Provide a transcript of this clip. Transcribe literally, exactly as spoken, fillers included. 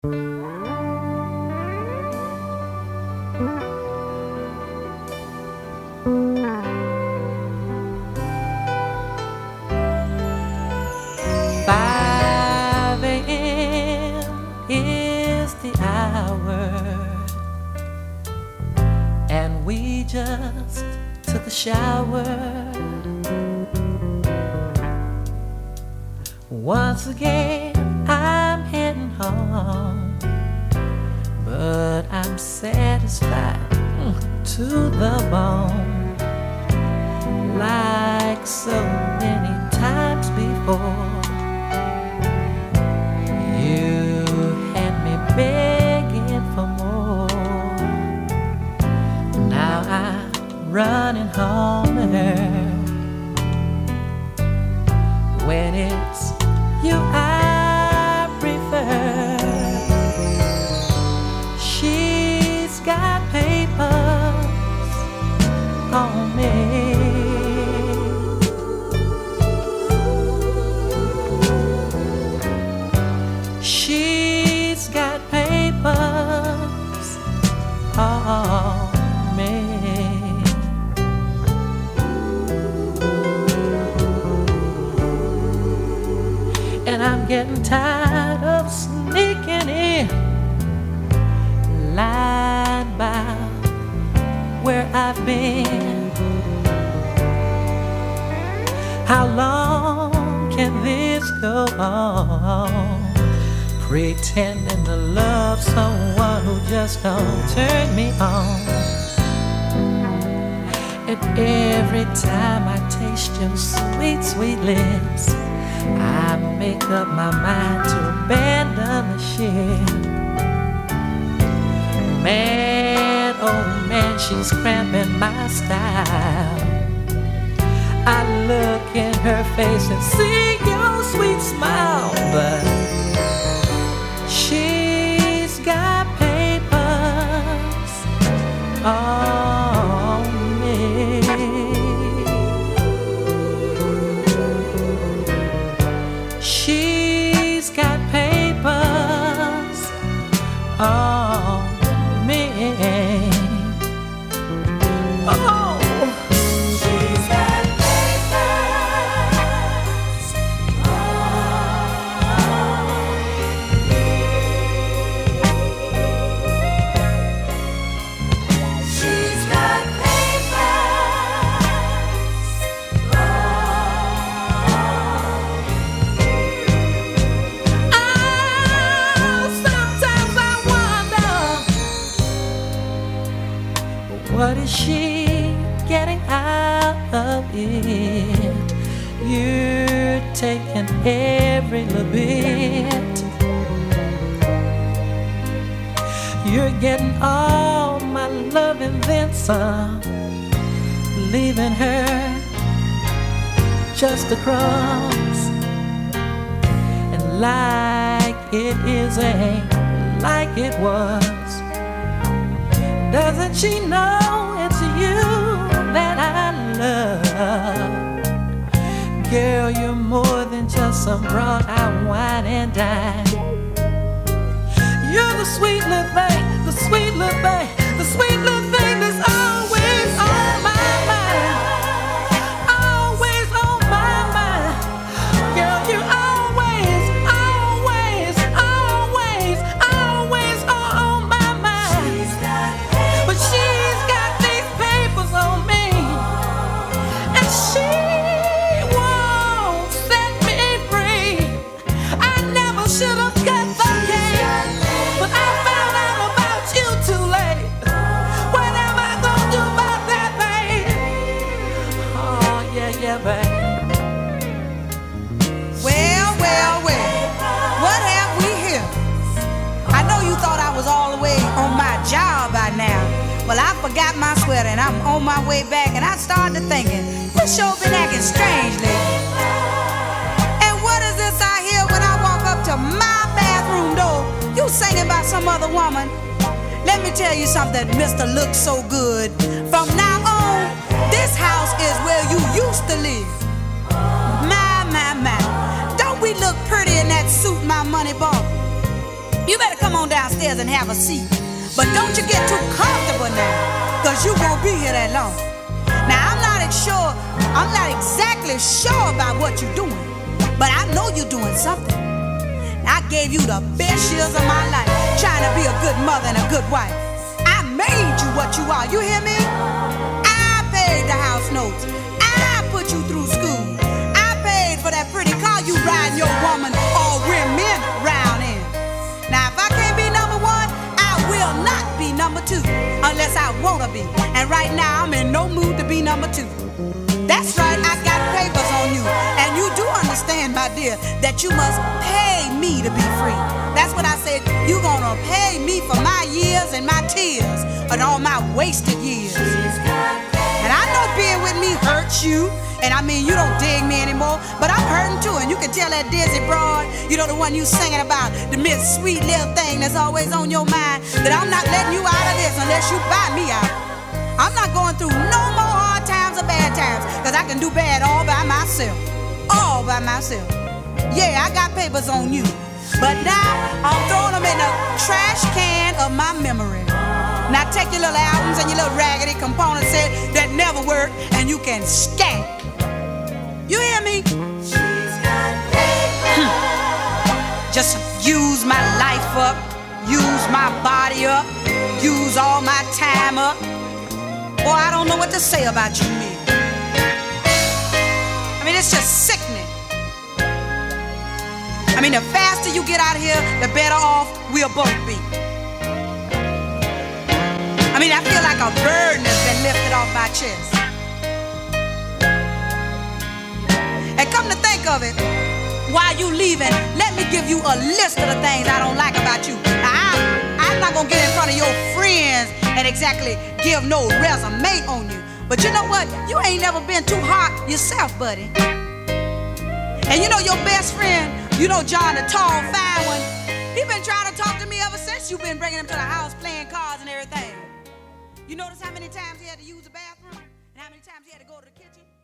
five a.m. is the hour, and we just took a shower. Once again, I'm heading home, but I'm satisfied to the bone, like so many times before. You had me begging for more. Now I'm running home when it's you I prefer. She's got papers on me. She's got papers on me. And I'm getting tired of sneaking in, lying about where I've been. How long can this go on? Pretending to love someone who just don't turn me on. And every time I taste your sweet, sweet lips, I make up my mind to abandon the ship. Man, oh man, she's cramping my style. I look in her face and see your sweet smile, but she's got papers on me. She's got papers on me. Oh, She's got papers on me. She's got papers what is she getting out of it? You're taking every little bit. You're getting all my love and then some, leaving her just the crumbs. And like it is ain't like it was. Doesn't she know it's you that I love? Girl, you're more than just some brought out wine and dine. You're the sweet little thing, the sweet little thing, the sweet little thing that's always on my mind. Always on my mind. Girl, you always, always, always, always are on my mind. But she's got these papers on me, and she won't set me free. I never should have got the case, but I found out about you too late. What am I gonna do about that, babe? Oh, yeah, yeah, babe. Well, well, well, what have we here? I know you thought I was all the way on my job by now. Well, I forgot my sweater and I'm on my way back, and I started thinking, this show been acting strangely. And what is this I hear when I walk up to my bathroom door? You singing about some other woman? Let me tell you something, Mister Looks So Good. From now on, this house is where you used to live. My, my, my. Don't we look pretty in that suit my money bought? You better come on downstairs and have a seat. But don't you get too comfortable now, because you won't be here that long. Now, I'm not sure, I'm not exactly sure about what you're doing, but I know you're doing something. I gave you the best years of my life, trying to be a good mother and a good wife. I made you what you are, you hear me? I paid the house notes. I put you through school. I paid for that pretty car you riding your woman or women round in. Now, if I can't be number one, I will not be number two, unless I wanna be. And right now, I'm in no mood to be number two. That's right, I got papers on you. And you do understand, my dear, that you must pay me to be free. That's what I said. You gonna pay me for my years and my tears and all my wasted years. And I know being with me hurts you. And I mean, you don't dig me anymore, but I'm hurting too. And you can tell that Dizzy Broad, you know, the one you singing about, the miss sweet little thing that's always on your mind, that I'm not letting you out of this unless you buy me out. I'm not going through no more hard times or bad times, because I can do bad all by myself. All by myself. Yeah, I got papers on you, but now I'm throwing them in the trash can of my memory. Now take your little albums and your little raggedy component set that never work, and you can scat. You hear me? Hmm. Just use my life up, use my body up, use all my time up. Boy, I don't know what to say about you, me. I mean, it's just sickening. I mean, the faster you get out of here, the better off we'll both be. I mean, I feel like a burden has been lifted off my chest. And come to think of it, while you leaving, let me give you a list of the things I don't like about you. Now, I, I'm not gonna get in front of your friends and exactly give no resume on you. But you know what? You ain't never been too hot yourself, buddy. And you know your best friend, you know John, the tall, fine one, he been trying to talk to me ever since you've been bringing him to the house, playing cards and everything. You notice how many times he had to use the bathroom? And how many times he had to go to the kitchen?